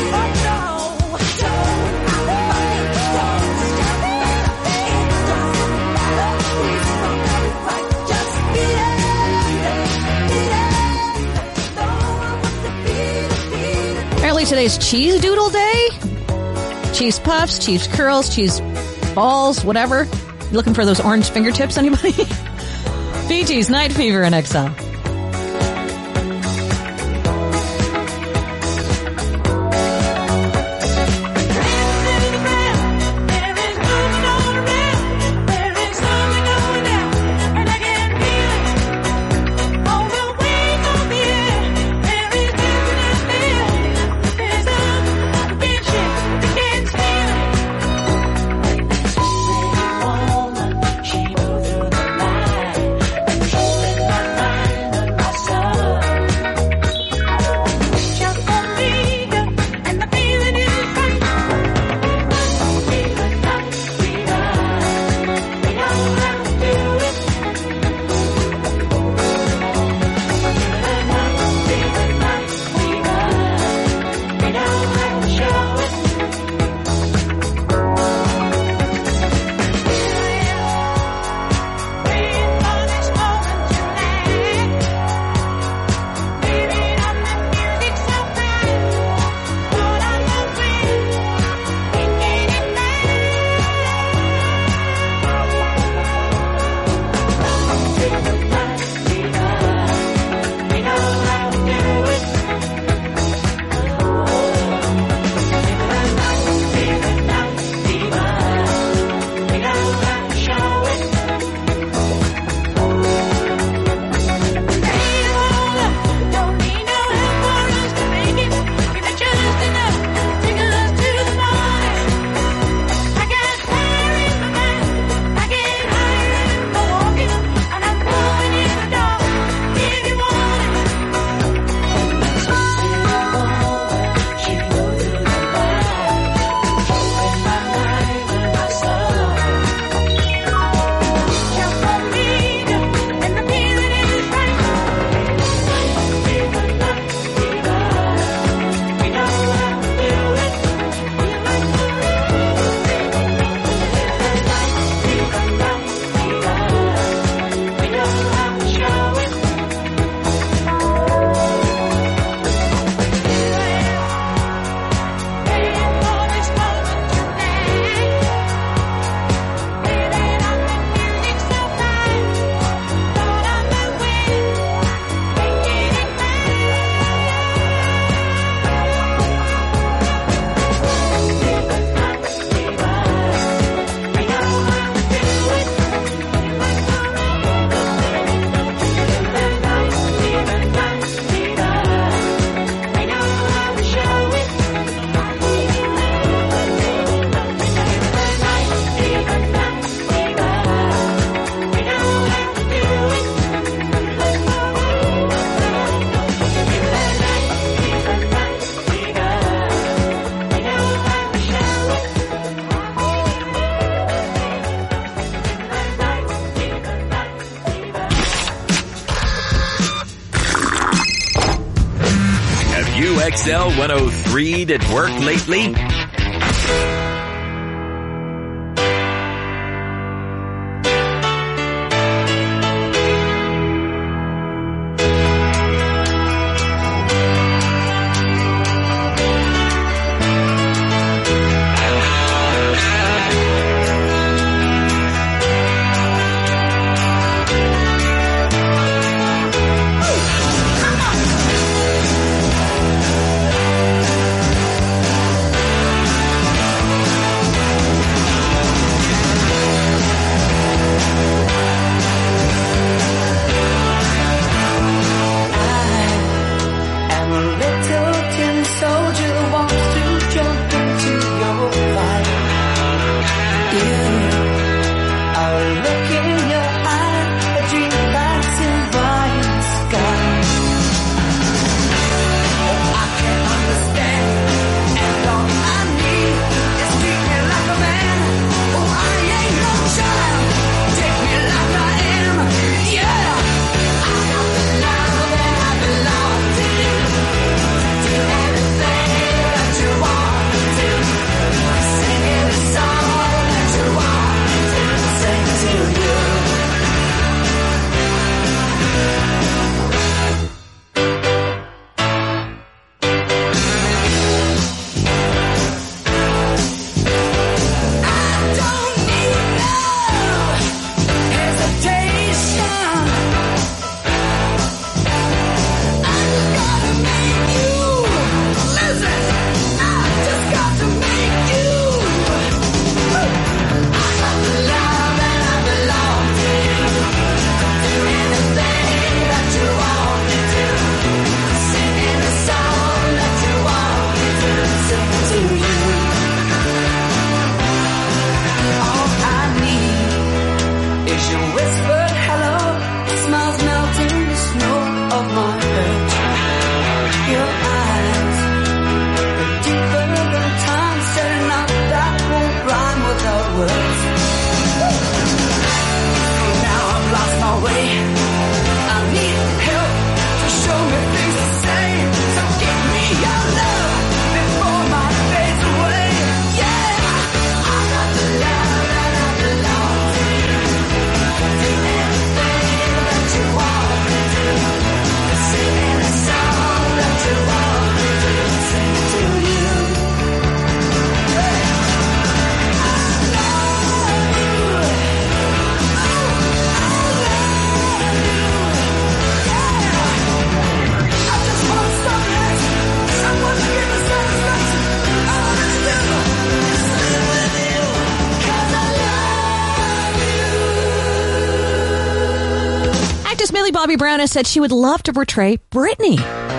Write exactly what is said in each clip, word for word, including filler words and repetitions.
Today's cheese doodle day. Cheese puffs, cheese curls, cheese balls, whatever. You looking for those orange fingertips, anybody? Bee Gees, Night Fever in X M. X L one oh three at work lately? Bobby Brown has said she would love to portray Britney.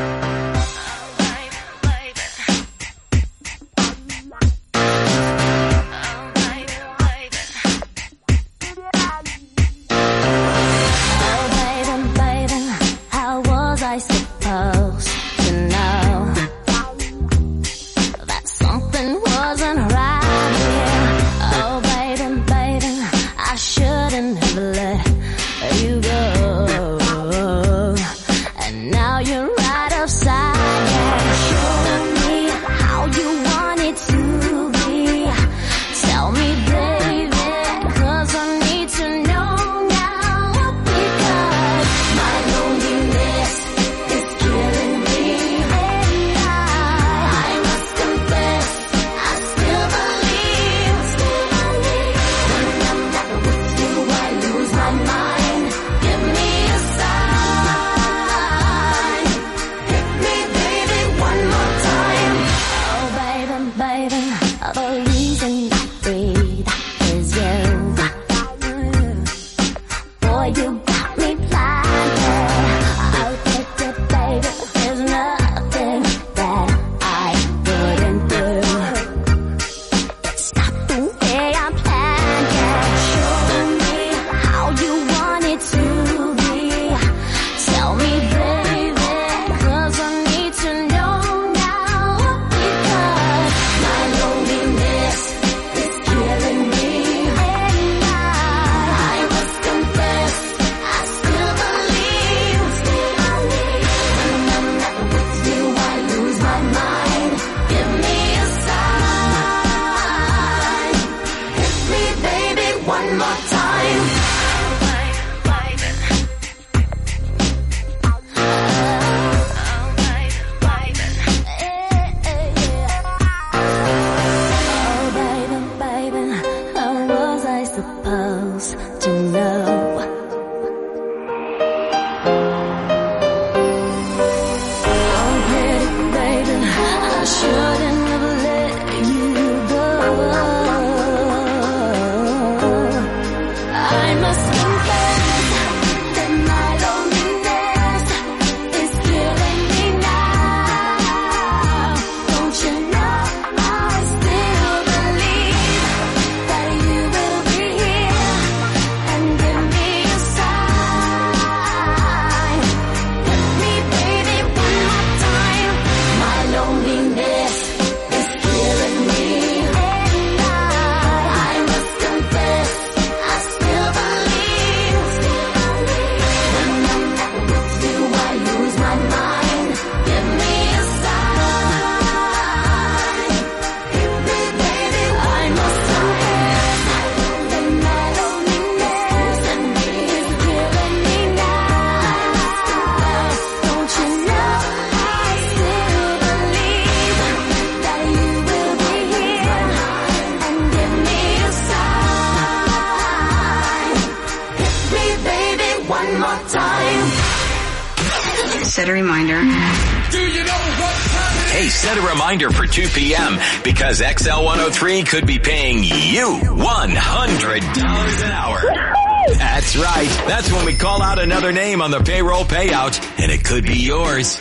Set a reminder. Do you know what time it is? Hey, set a reminder for two p.m. because X L one oh three could be paying you one hundred dollars an hour. That's right. That's when we call out another name on the payroll payout, and it could be yours.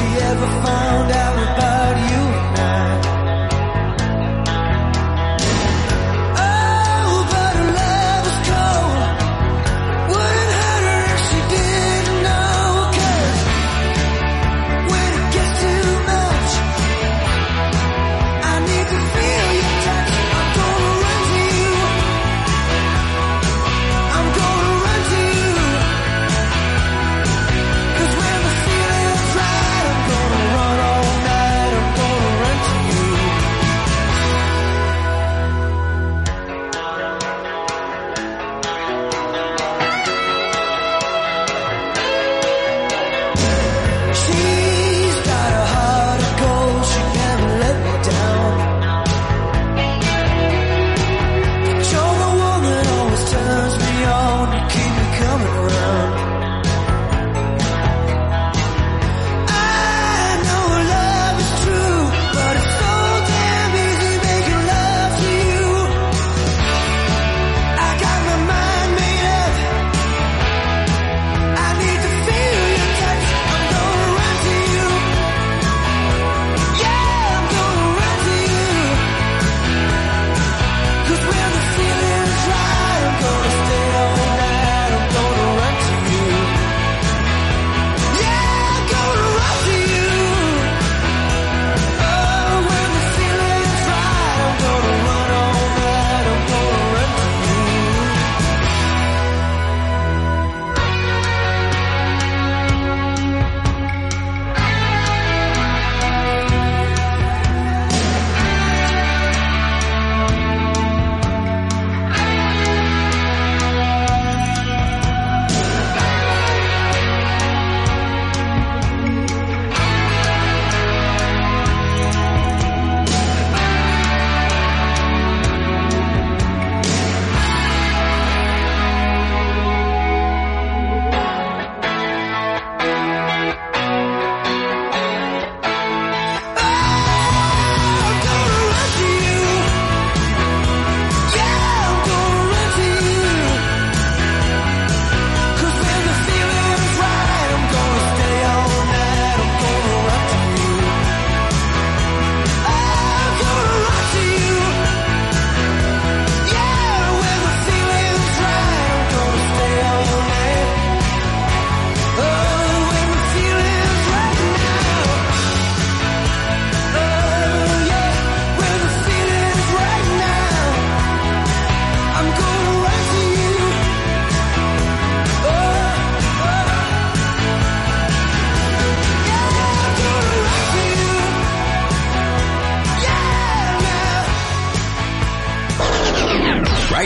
Found out about you and I.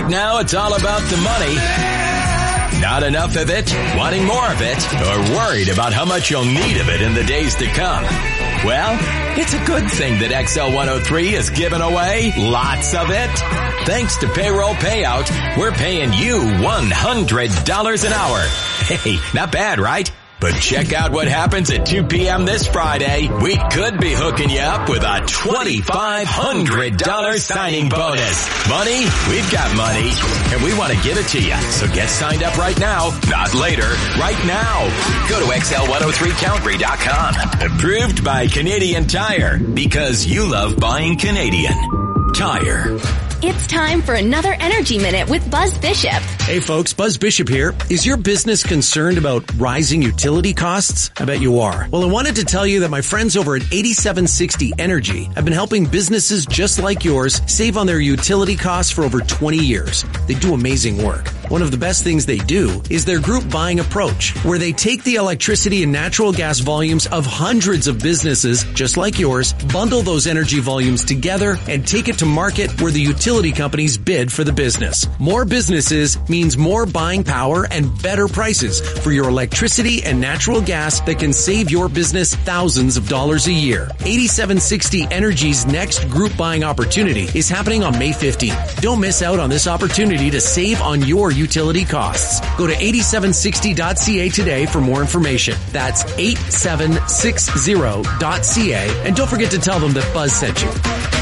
Right now, it's all about the money. Not enough of it, wanting more of it, or worried about how much you'll need of it in the days to come. Well, it's a good thing that X L one oh three is giving away lots of it. Thanks to Payroll Payout, we're paying you one hundred dollars an hour. Hey, not bad, right? But check out what happens at two p.m. this Friday. We could be hooking you up with a twenty-five hundred dollars signing bonus. Money? We've got money, and we want to give it to you. So get signed up right now. Not later. Right now. Go to X L one oh three Calgary dot com. Approved by Canadian Tire, because you love buying Canadian Tire. It's time for another Energy Minute with Buzz Bishop. Hey folks, Buzz Bishop here. Is your business concerned about rising utility costs? I bet you are. Well, I wanted to tell you that my friends over at eighty-seven sixty Energy have been helping businesses just like yours save on their utility costs for over twenty years. They do amazing work. One of the best things they do is their group buying approach, where they take the electricity and natural gas volumes of hundreds of businesses just like yours, bundle those energy volumes together, and take it to market where the utility companies bid for the business. More businesses means more buying power and better prices for your electricity and natural gas that can save your business thousands of dollars a year. eighty-seven sixty Energy's next group buying opportunity is happening on May fifteenth. Don't miss out on this opportunity to save on your utility costs. Go to eighty-seven sixty dot c a today for more information. That's eighty-seven sixty dot c a, and don't forget to tell them that Buzz sent you.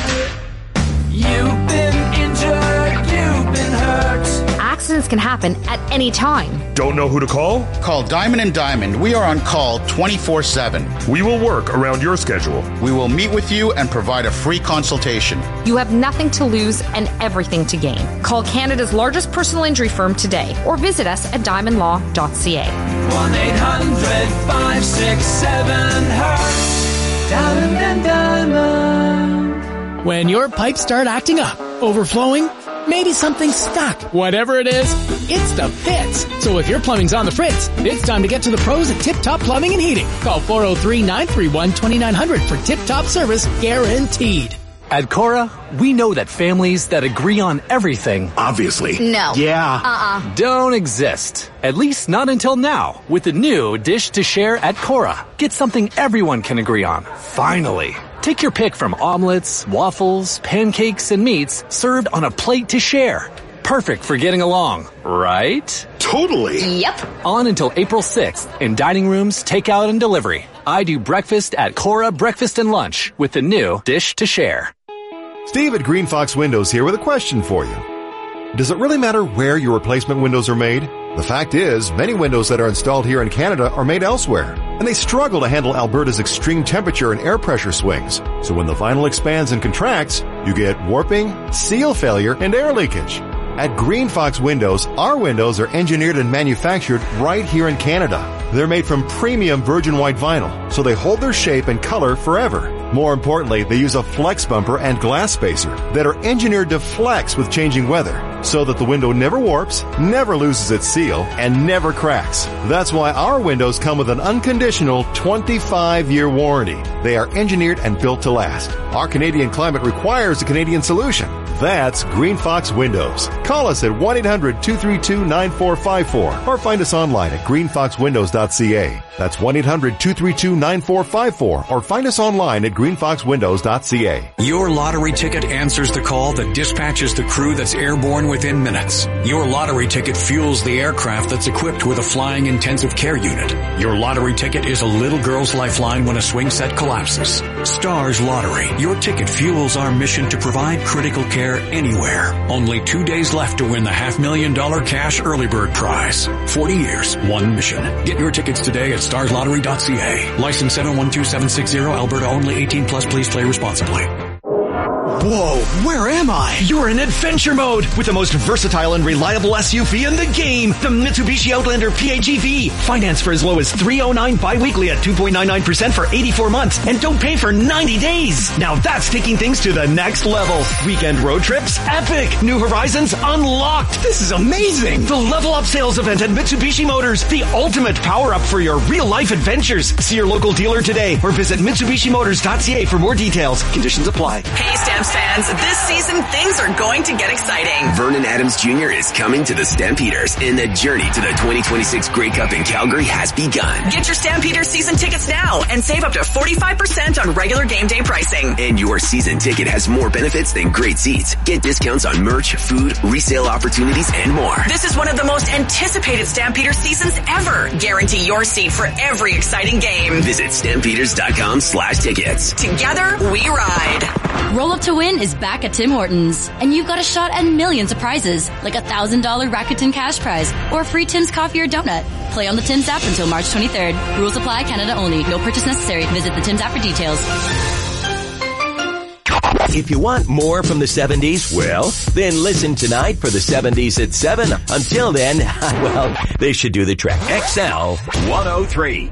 You've been injured, you've been hurt. Accidents can happen at any time. Don't know who to call? Call Diamond and Diamond. We are on call twenty-four seven. We will work around your schedule. We will meet with you and provide a free consultation. You have nothing to lose and everything to gain. Call Canada's largest personal injury firm today or visit us at diamond law dot c a. one eight hundred five six seven hurt. Diamond and Diamond. When your pipes start acting up, overflowing, maybe something's stuck. Whatever it is, it's the Fitz. So if your plumbing's on the fritz, it's time to get to the pros at Tip Top Plumbing and Heating. Call four oh three, nine three one, two nine zero zero for Tip Top service guaranteed. At Cora, we know that families that agree on everything, obviously, no, yeah, uh-uh, don't exist. At least not until now, with the new Dish to Share at Cora. Get something everyone can agree on. Finally. Take your pick from omelets, waffles, pancakes, and meats served on a plate to share. Perfect for getting along, right? Totally. Yep. On until April sixth in dining rooms, takeout, and delivery. I do breakfast at Cora Breakfast and Lunch with the new Dish to Share. Steve at Green Fox Windows here with a question for you. Does it really matter where your replacement windows are made? The fact is, many windows that are installed here in Canada are made elsewhere, and they struggle to handle Alberta's extreme temperature and air pressure swings. So when the vinyl expands and contracts, you get warping, seal failure, and air leakage. At Green Fox Windows, our windows are engineered and manufactured right here in Canada. They're made from premium virgin white vinyl, so they hold their shape and color forever. More importantly, they use a flex bumper and glass spacer that are engineered to flex with changing weather, so that the window never warps, never loses its seal, and never cracks. That's why our windows come with an unconditional twenty-five year warranty. They are engineered and built to last. Our Canadian climate requires a Canadian solution. That's Green Fox Windows. Call us at one eight hundred, two three two, nine four five four or find us online at green fox windows dot c a. That's one eight hundred, two three two, nine four five four or find us online at green fox windows dot c a. Your lottery ticket answers the call that dispatches the crew that's airborne within minutes. Your lottery ticket fuels the aircraft that's equipped with a flying intensive care unit. Your lottery ticket is a little girl's lifeline when a swing set collapses. Stars Lottery. Your ticket fuels our mission to provide critical care anywhere. Only two days left to win the half million dollar cash early bird prize. forty years, one mission. Get your tickets today at stars lottery dot c a. License seven one two seven six zero, Alberta only, eighteen plus, please play responsibly. Whoa, where am I? You're in adventure mode with the most versatile and reliable S U V in the game, the Mitsubishi Outlander P H E V. Finance for as low as three oh nine bi-weekly at two point nine nine percent for eighty-four months and don't pay for ninety days. Now that's taking things to the next level. Weekend road trips, epic. New horizons unlocked. This is amazing. The Level Up sales event at Mitsubishi Motors, the ultimate power up for your real life adventures. See your local dealer today or visit mitsubishi motors dot c a for more details. Conditions apply. Hey, Stamps fans, this season things are going to get exciting. Vernon Adams Junior is coming to the Stampeders, and the journey to the twenty twenty-six Grey Cup in Calgary has begun. Get your Stampeders season tickets now and save up to forty-five percent on regular game day pricing. And your season ticket has more benefits than great seats. Get discounts on merch, food, resale opportunities, and more. This is one of the most anticipated Stampeders seasons ever. Guarantee your seat for every exciting game. Visit stampeders.com slash tickets. Together, we ride. Roll Up to Win is back at Tim Hortons, and you've got a shot at millions of prizes, like a one thousand dollars Rakuten cash prize or a free Tim's coffee or donut. Play on the Tim's app until March twenty-third. Rules apply, Canada only. No purchase necessary. Visit the Tim's app for details. If you want more from the seventies, well, then listen tonight for the seventies at seven. Until then, well, they should do the trick. X L one oh three.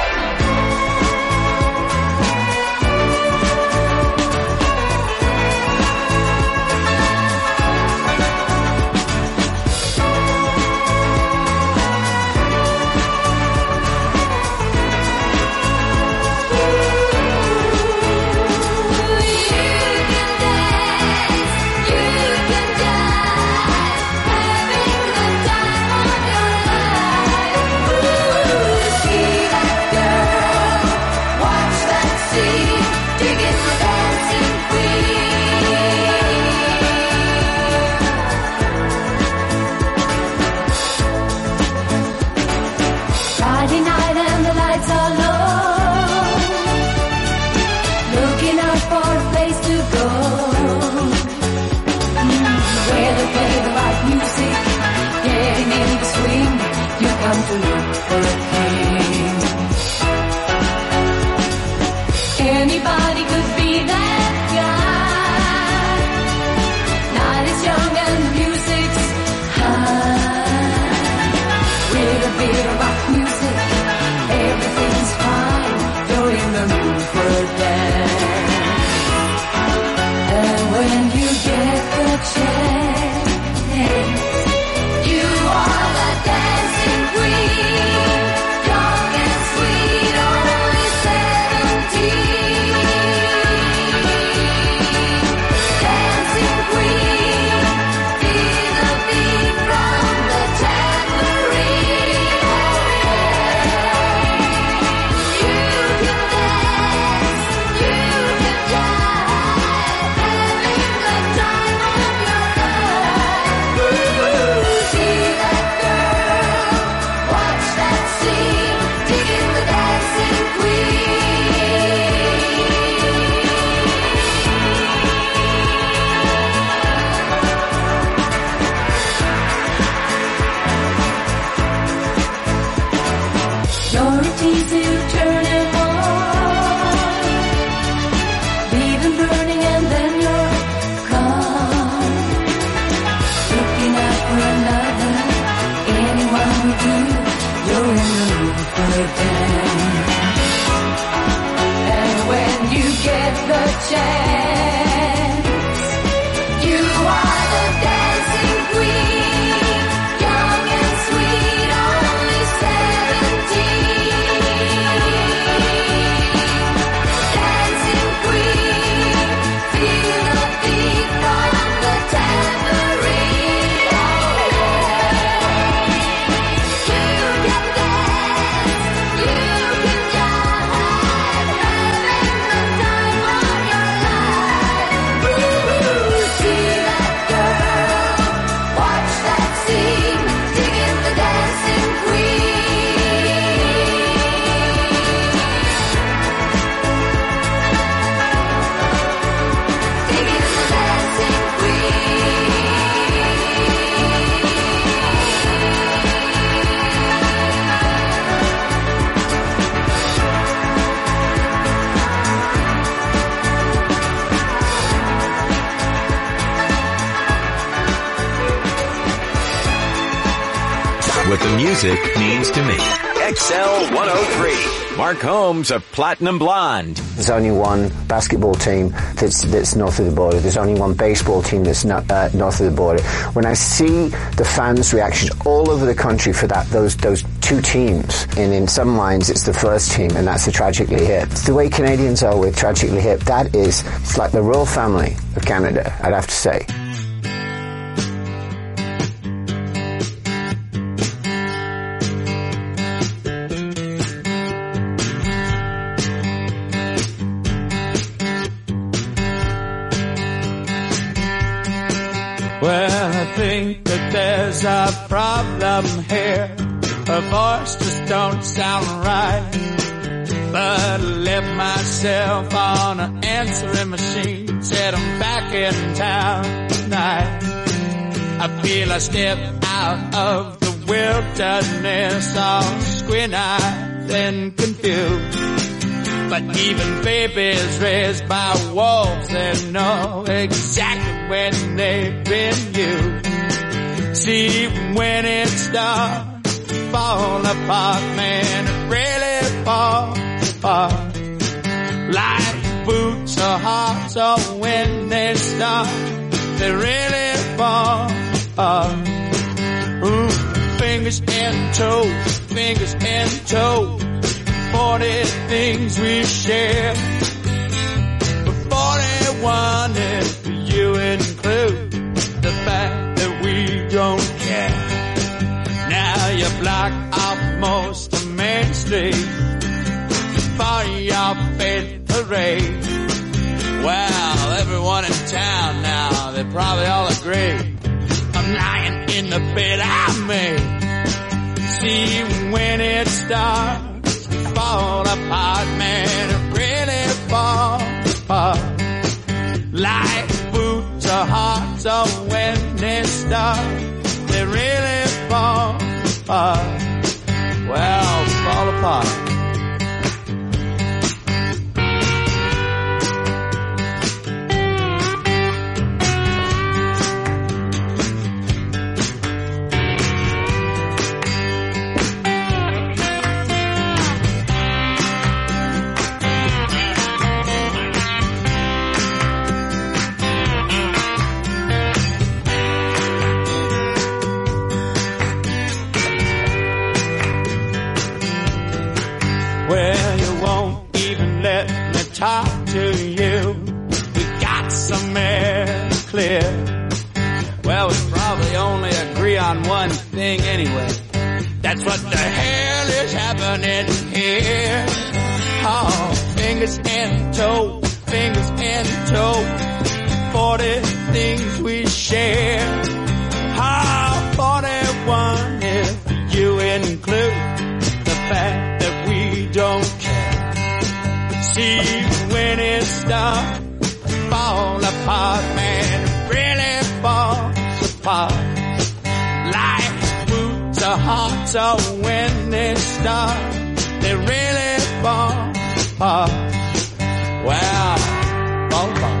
Anybody could be that guy. Night is young and the music's high. With a bit of rock music, everything's fine. You're in the mood for a dance. And when you get the chance, you are the dancing queen. Young and sweet, only seventeen. What the music means to me. X L one oh three. Mark Holmes of Platinum Blonde. There's only one basketball team that's that's north of the border. There's only one baseball team that's not uh, north of the border. When I see the fans' reactions all over the country for that, those those two teams, and in some lines it's the first team, and that's the Tragically Hip. It's the way Canadians are with Tragically Hip. That is, it's like the royal family of Canada, I'd have to say. Well, I think that there's a problem here. Her voice just don't sound right. But I left myself on an answering machine. Said I'm back in town tonight. I feel I step out of the wilderness, all squint-eyed and confused. But even babies raised by wolves, they know exactly when they've been used. See, when it starts to fall apart, man, it really falls apart. Like boots or hearts, or when they start, they really fall apart. Ooh, fingers and toes, fingers and toes. Forty things we share, but forty-one if you include the fact that we don't care. Now you block off most of Main Street for your faith parade. Well, everyone in town now, they probably all agree I'm lying in the bed I made. See, when it starts fall apart, man, it really falls apart. Like boots or hearts, or when they start, they really fall apart. Well, fall apart. Well, you won't even let me talk to you. We got some air to clear. Well, we probably only agree on one thing anyway. That's what the hell is happening here. Oh, fingers and toes, fingers and toes. Forty things we share. Oh, forty-one if you include the fact that we don't care. See, when it starts to fall apart, man, it really falls apart. Like boots or hearts, or when they start, they really fall apart. Well, fall apart.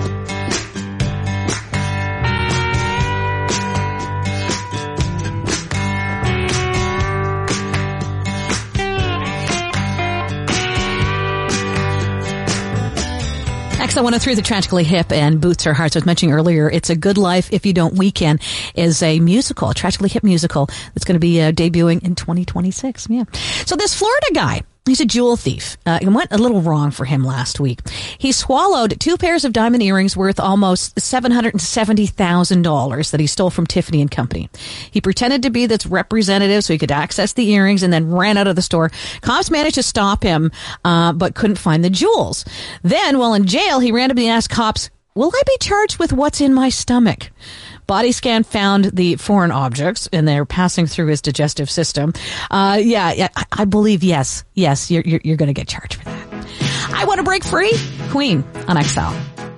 X L one oh three, the Tragically Hip and Boots or Hearts. I was mentioning earlier, It's a Good Life If You Don't Weekend is a musical, a Tragically Hip musical that's going to be uh, debuting in twenty twenty-six. Yeah. So this Florida guy, he's a jewel thief. Uh, it went a little wrong for him last week. He swallowed two pairs of diamond earrings worth almost seven hundred seventy thousand dollars that he stole from Tiffany and Company. He pretended to be this representative so he could access the earrings and then ran out of the store. Cops managed to stop him, uh, but couldn't find the jewels. Then, while in jail, he randomly asked cops, "Will I be charged with what's in my stomach?" Body scan found the foreign objects, and they're passing through his digestive system. Uh, yeah, yeah, I, I believe yes, yes, you're you're, you're going to get charged for that. I want to break free. Queen on X L.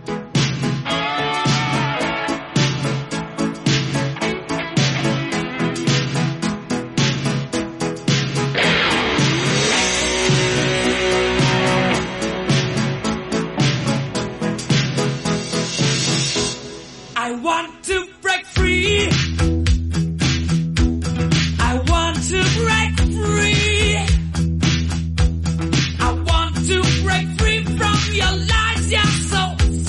I want to break free. I want to break free. I want to break free from your lies. You're so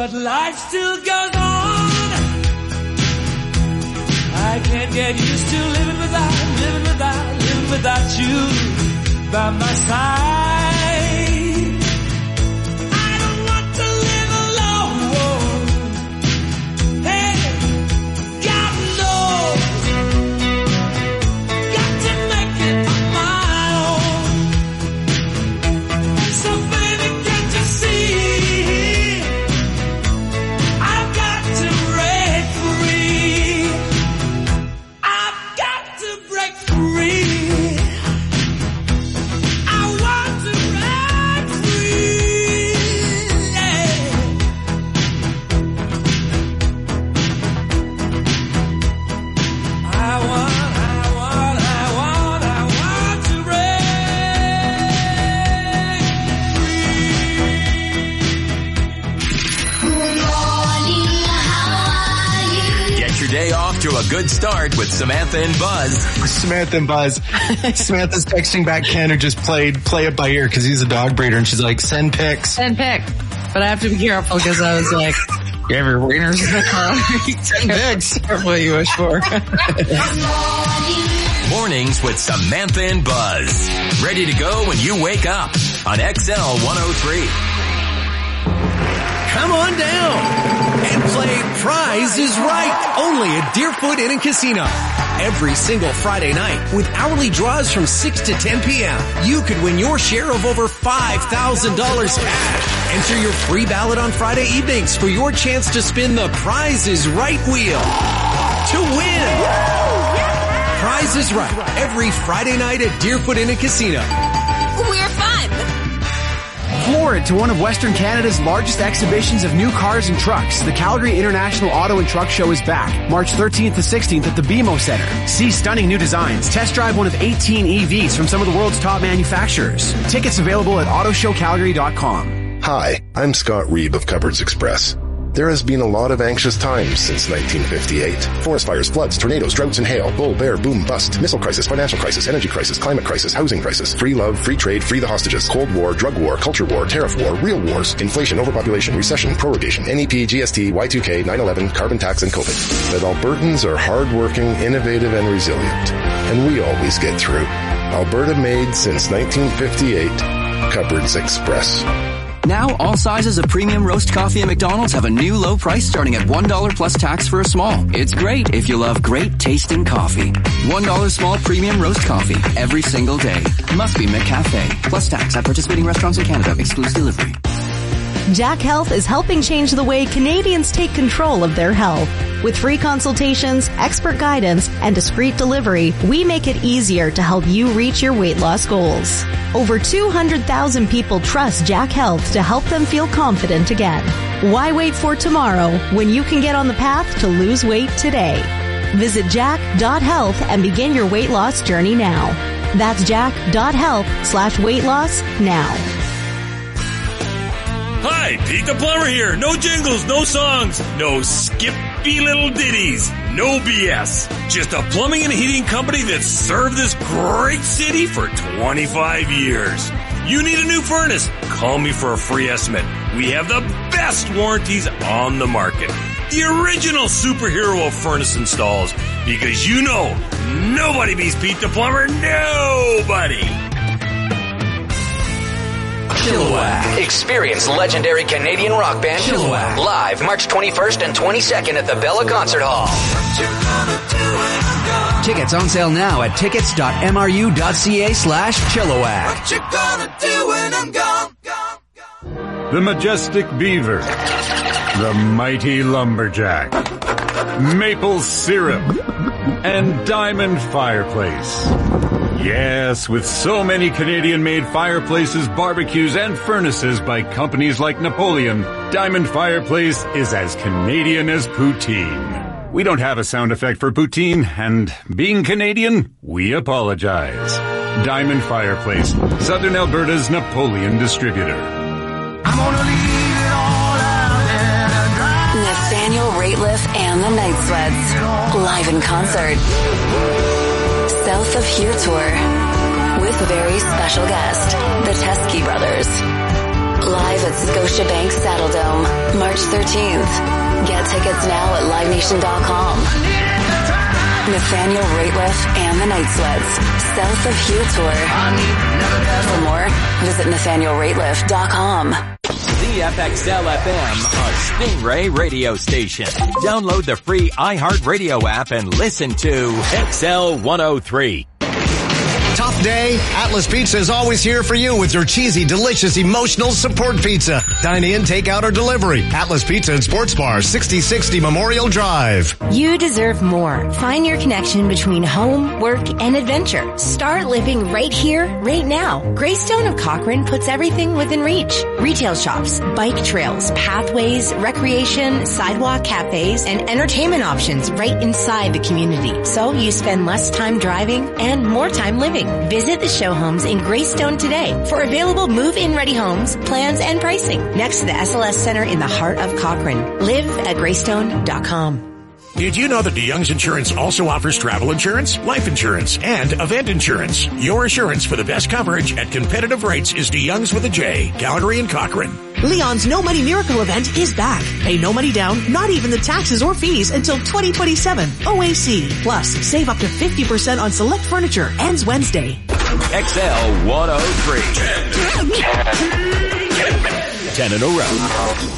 but life still goes on. I can't get used to living without, living without, living without you by my side. I don't want to live alone. Hey, God knows, got to make it on my own. So baby, can't you see? I've got to break free. I've got to break free. I want to break free. Yeah. I want, I want, I want, I want to Get your day off to a good start with Samantha and Buzz. Samantha and Buzz. Samantha's texting back Ken, who just played Play It By Ear because he's a dog breeder, and she's like, send pics. Send pic. But I have to be careful because I was like, you have your wieners in the car. Send pics. Careful what you wish for. Mornings with Samantha and Buzz. Ready to go when you wake up on X L one oh three. Come on down and play Prize is Right, only at Deerfoot Inn and Casino. Every single Friday night with hourly draws from six to ten p.m. You could win your share of over five thousand dollars cash. Enter your free ballot on Friday evenings for your chance to spin the Prize is Right wheel to win. Prize is Right every Friday night at Deerfoot Inn and Casino. We're fun. Floor to one of Western Canada's largest exhibitions of new cars and trucks. The Calgary International Auto and Truck Show is back, March thirteenth to sixteenth at the B M O Center. See stunning new designs. Test drive one of eighteen E Vs from some of the world's top manufacturers. Tickets available at auto show calgary dot com. Hi, I'm Scott Reeb of Cupboards Express. There has been a lot of anxious times since nineteen fifty-eight. Forest fires, floods, tornadoes, droughts and hail, bull, bear, boom, bust, missile crisis, financial crisis, energy crisis, climate crisis, housing crisis, free love, free trade, free the hostages, Cold War, drug war, culture war, tariff war, real wars, inflation, overpopulation, recession, prorogation, N E P, G S T, Y two K, nine eleven, carbon tax, and COVID. But Albertans are hardworking, innovative, and resilient. And we always get through. Alberta made since nineteen fifty-eight. Cupboards Express. Now, all sizes of premium roast coffee at McDonald's have a new low price starting at one dollar plus tax for a small. It's great if you love great tasting coffee. one dollar small premium roast coffee every single day. Must be McCafe. Plus tax at participating restaurants in Canada. Excludes delivery. Jack Health is helping change the way Canadians take control of their health. With free consultations, expert guidance, and discreet delivery, we make it easier to help you reach your weight loss goals. Over two hundred thousand people trust Jack Health to help them feel confident again. Why wait for tomorrow when you can get on the path to lose weight today? Visit jack dot health and begin your weight loss journey now. That's jack dot health slash weight loss now. Hi, Pete the Plumber here. No jingles, no songs, no skippy little ditties, no B S. Just a plumbing and heating company that's served this great city for twenty-five years. You need a new furnace? Call me for a free estimate. We have the best warranties on the market. The original superhero of furnace installs. Because you know, nobody beats Pete the Plumber. Nobody. Chilliwack. Experience legendary Canadian rock band Chilliwack live March twenty-first and twenty-second at the Bella Concert Hall. Tickets on sale now at tickets.mru.ca slash Chilliwack. What you gonna do when I'm gone? The majestic beaver. The mighty lumberjack. Maple syrup. And diamond fireplace. Yes, with so many Canadian-made fireplaces, barbecues, and furnaces by companies like Napoleon, Diamond Fireplace is as Canadian as poutine. We don't have a sound effect for poutine, and being Canadian, we apologize. Diamond Fireplace, Southern Alberta's Napoleon distributor. I'm gonna leave it all out there. Nathaniel Rateliff and the Night Sweats, live in concert. South of Here tour with a very special guest, the Teskey Brothers. Live at Scotiabank Saddledome, March thirteenth. Get tickets now at live nation dot com. Nathaniel Rateliff and the Night Sweats, South of Hugh Tour. For more, visit nathaniel rateliff dot com. Z F X L F M, a Stingray radio station. Download the free iHeartRadio app and listen to X L one oh three. Tough day? Atlas Pizza is always here for you with your cheesy, delicious, emotional support pizza. Dine in, take out, or delivery. Atlas Pizza and Sports Bar, sixty sixty Memorial Drive. You deserve more. Find your connection between home, work, and adventure. Start living right here, right now. Greystone of Cochrane puts everything within reach. Retail shops, bike trails, pathways, recreation, sidewalk cafes, and entertainment options right inside the community. So you spend less time driving and more time living. Visit the show homes in Greystone today for available move-in ready homes, plans, and pricing next to the S L S Center in the heart of Cochrane. Live at greystone dot com. Did you know that DeYoung's Insurance also offers travel insurance, life insurance, and event insurance? Your assurance for the best coverage at competitive rates is DeYoung's with a J, Calgary and Cochrane. Leon's No Money Miracle event is back. Pay no money down, not even the taxes or fees until twenty twenty-seven. O A C. Plus, save up to fifty percent on select furniture. Ends Wednesday. X L one oh three. Ten in a row.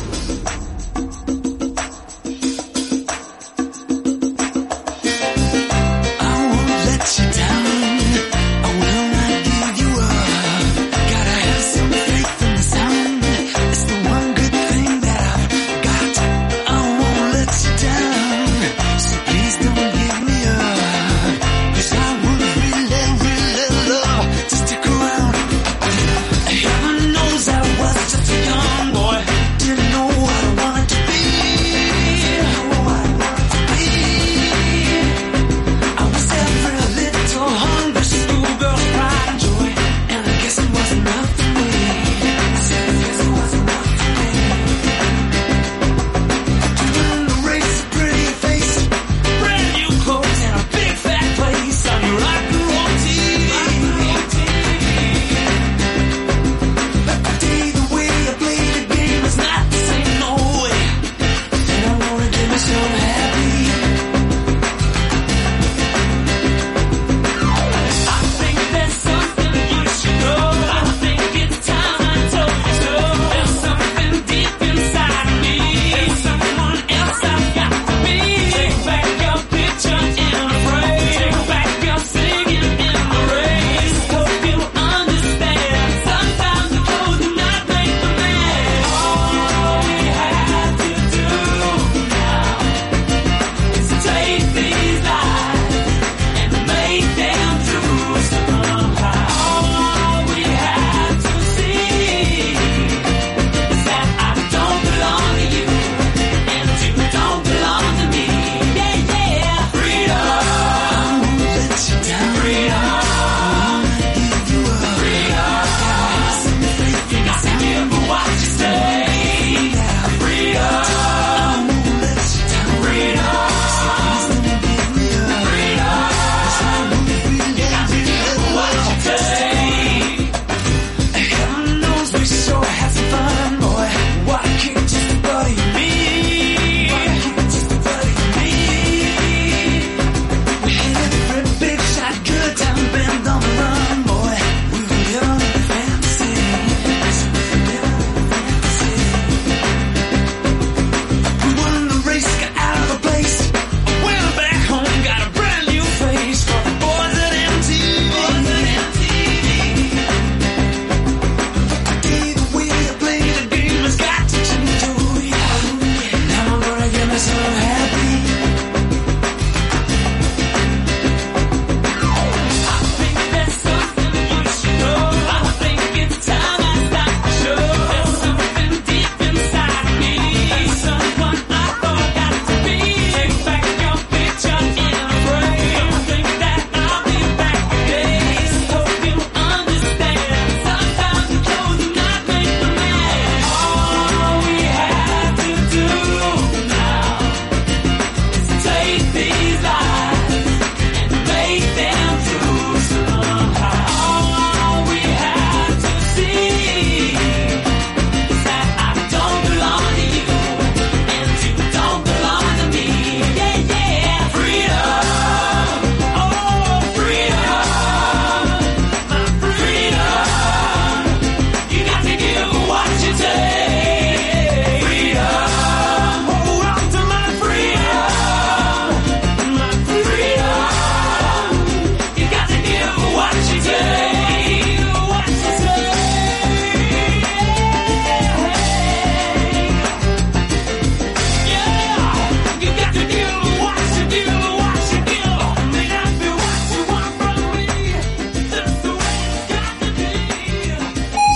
Heaven knows I was just a young boy, didn't know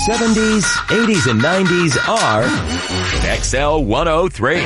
seventies, eighties, and nineties are X L one oh three.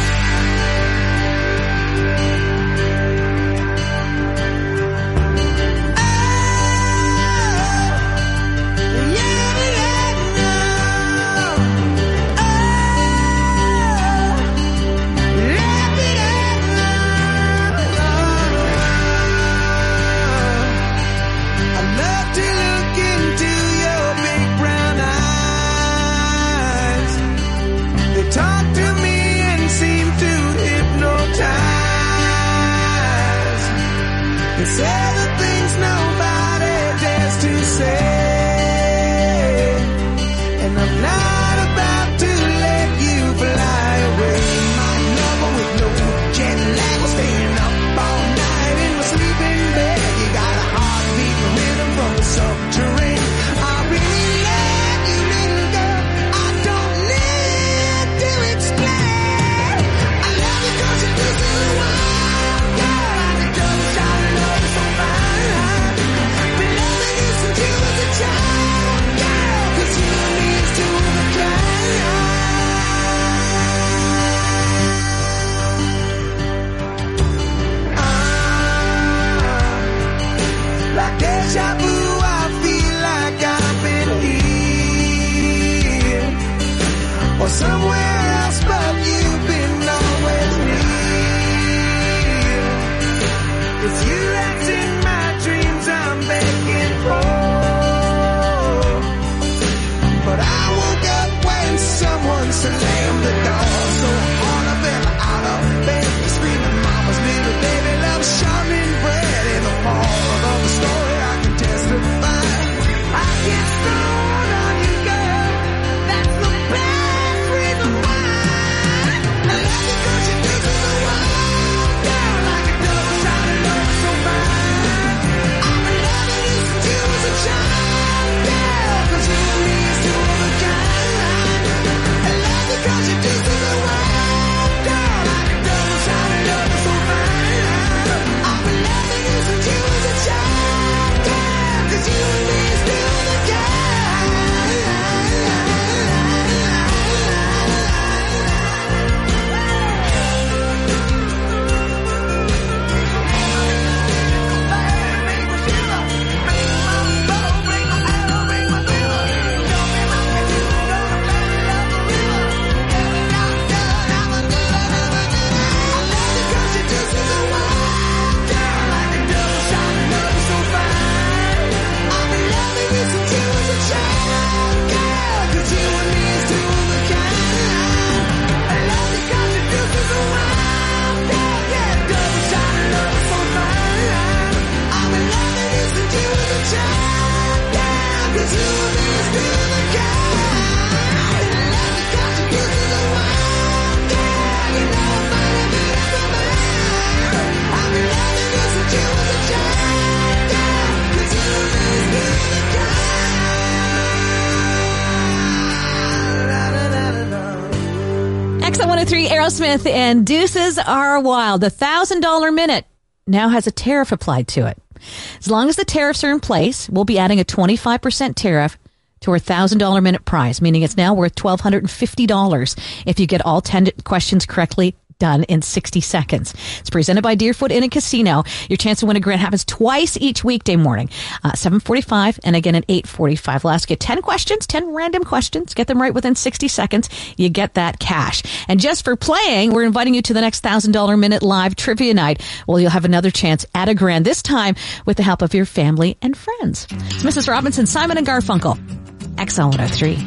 X L one oh three, Aerosmith and Deuces Are Wild. The one thousand dollars minute now has a tariff applied to it. As long as the tariffs are in place, we'll be adding a twenty-five percent tariff to our one thousand dollars minute prize, meaning it's now worth one thousand two hundred fifty dollars if you get all ten questions correctly done in sixty seconds. It's presented by Deerfoot Inn and Casino. Your chance to win a grant happens twice each weekday morning, uh, seven forty-five and again at eight forty-five. We'll ask you ten questions, ten random questions. Get them right within sixty seconds. You get that cash. And just for playing, we're inviting you to the next one thousand dollars minute live trivia night. Well, you'll have another chance at a grand, this time with the help of your family and friends. It's Missus Robinson, Simon and Garfunkel. X L one oh three.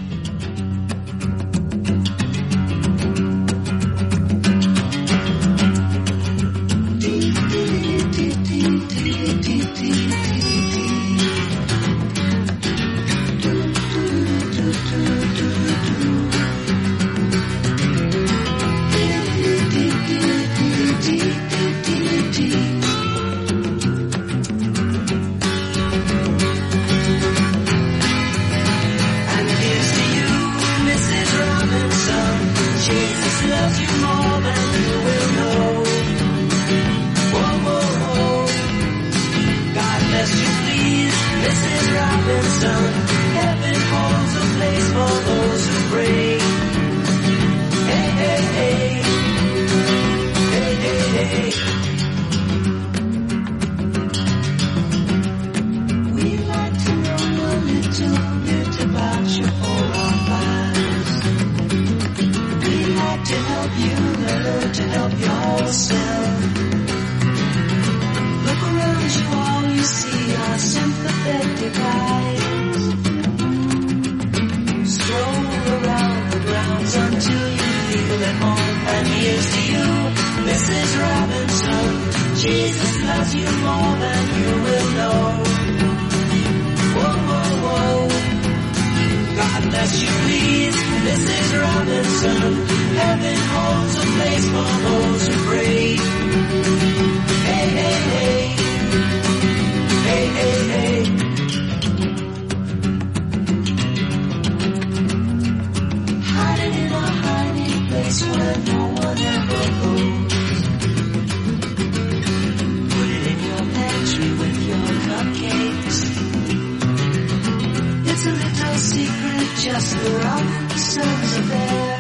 Heaven holds a place for those who pray. Hey, hey, hey. Hey, hey, hey. We'd like to know a little bit about your own lives. We'd like to help you learn to help yourself. Look around you, all you see are sympathetic eyes. Stroll around the grounds until you feel at home. And here's to you, Missus Robinson. Jesus loves you more than you will know. Whoa, whoa, whoa. God bless you, please, Missus Robinson. Heaven holds a place for those who pray. Hey, hey, hey. Hey, hey, hey. Hiding in a hiding place where no one ever goes. Put it in your pantry with your cupcakes. It's a little secret, just the Robinsons affair.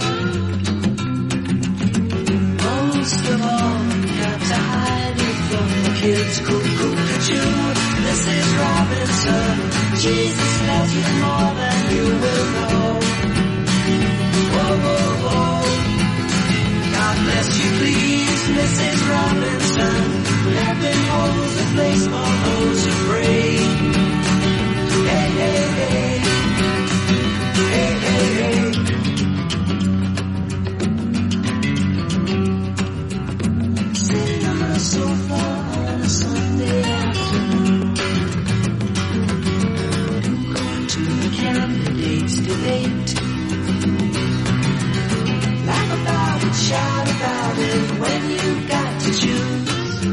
Most of all, you got to hide it from the kids. Cuckoo-cuckoo, Missus Robinson. Jesus loves you more than you will know. Whoa, whoa, whoa. God bless you, please, Missus Robinson. Heaven holds a place for those who pray. Hey, hey, hey. Hey, hey, hey. Sitting on the sofa on a Sunday afternoon, going to the candidates' debate. Laugh about it, shout about it when you've got to choose.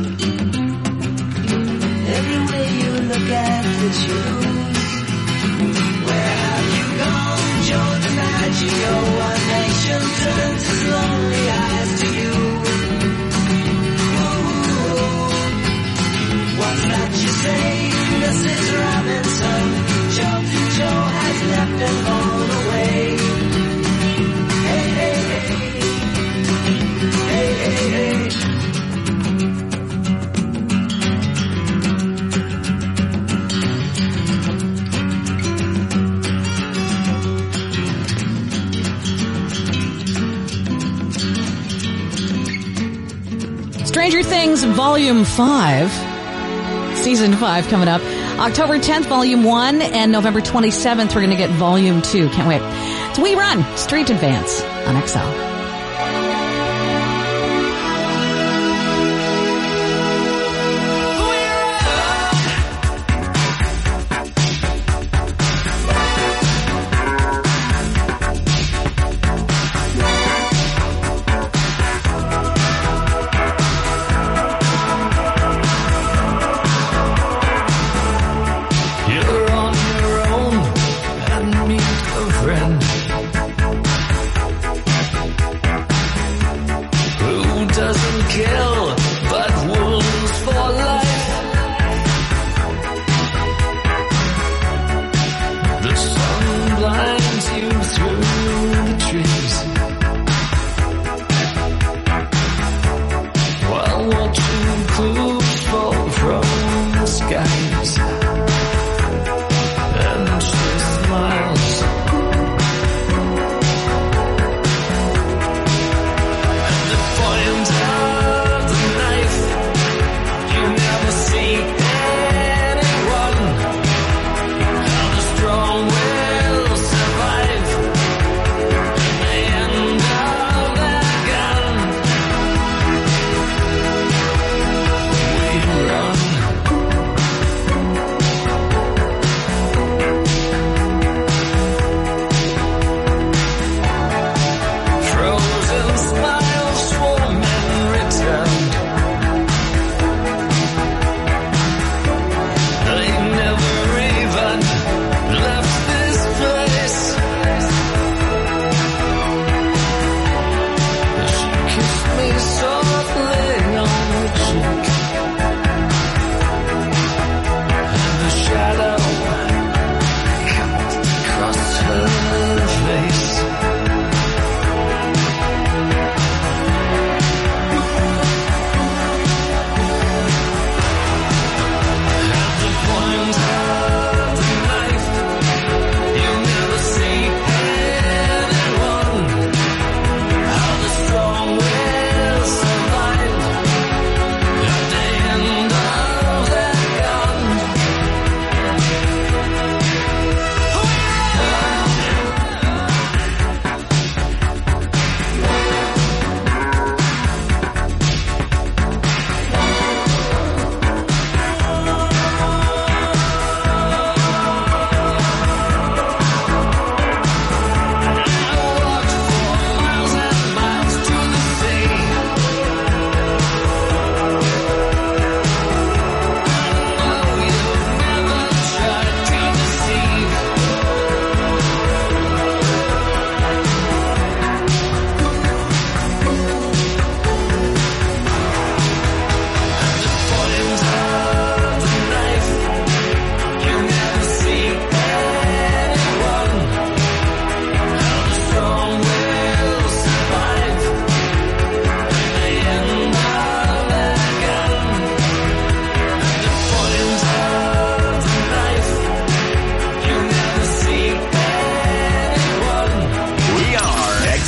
Every way you look at it, you lose. Where have you gone, Joe DiMaggio? One nation turns its lonely eyes to you. What's that you say, Missus Robinson? Joe to Joe has left and gone away. Hey, hey, hey. Hey, hey, hey. Stranger Things Volume five. Season five coming up. October tenth, Volume one, and November twenty-seventh, we're going to get Volume two. Can't wait. It's We Run, Street Advance on X L.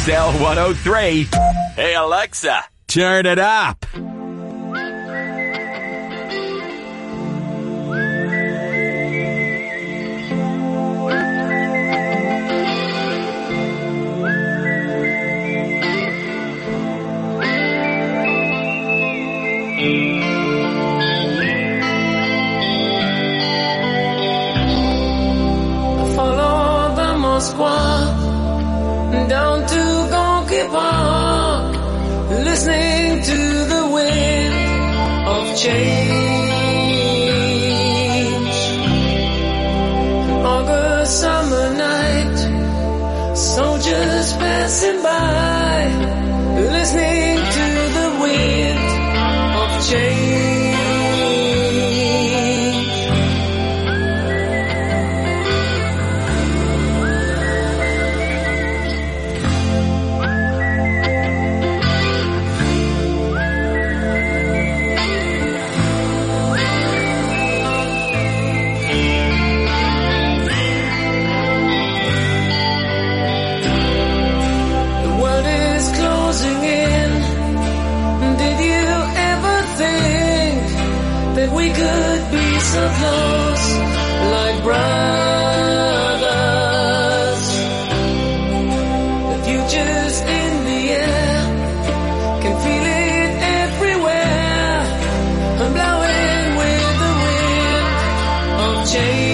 X L one oh three. Hey, Alexa, turn it up. Follow the Moskva down to Gonky Park, listening to the wind of change. August summer night, soldiers passing by, listening to the wind of change. We could be so close, like brothers. The future's in the air, can feel it everywhere. I'm blowing with the wind of change.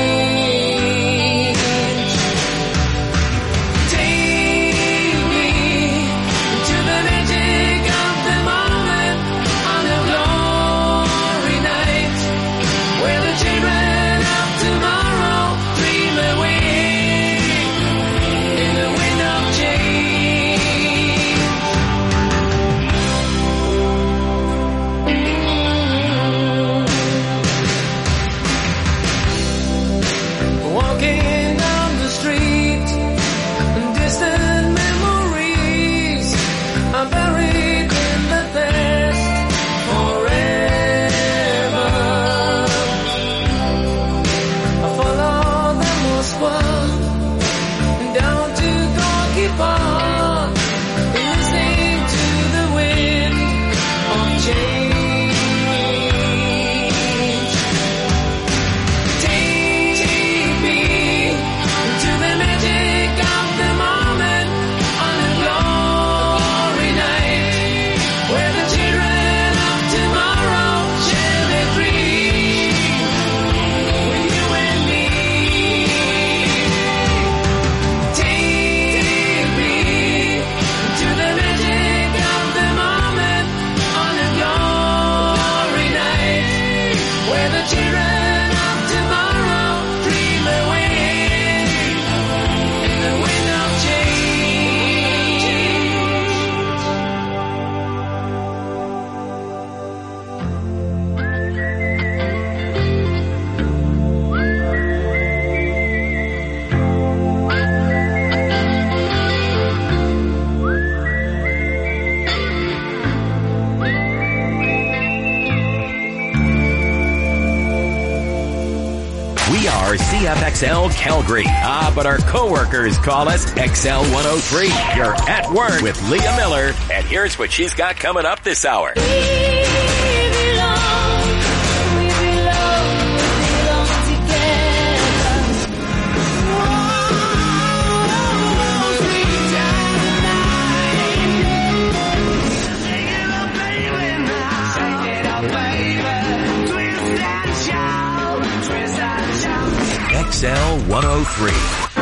Take me to the magic of the moment on the glory night, where the children of tomorrow dream away in the wind of change. Walking down the street, distant memories are buried in the past forever. I follow the Moskva down to Gorky Park, listening to the wind of change. Take me to the magic of the moment on a glory night, where the children of tomorrow share their dreams with you and me. Take me to the magic of the moment on a glory night, where the children of tomorrow dream away in the wind of We are C F X L Calgary. Ah, but our coworkers call us X L one oh three. You're at work with Leah Miller, and here's what she's got coming up this hour. X L one oh three.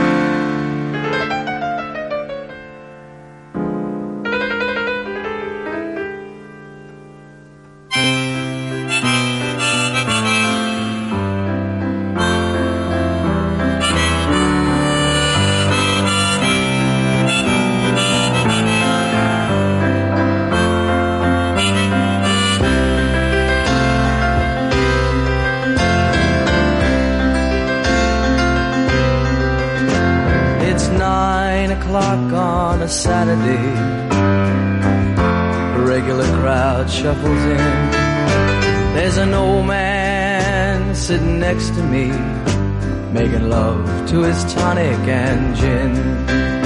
O'clock on a Saturday, a regular crowd shuffles in. There's an old man sitting next to me, making love to his tonic and gin.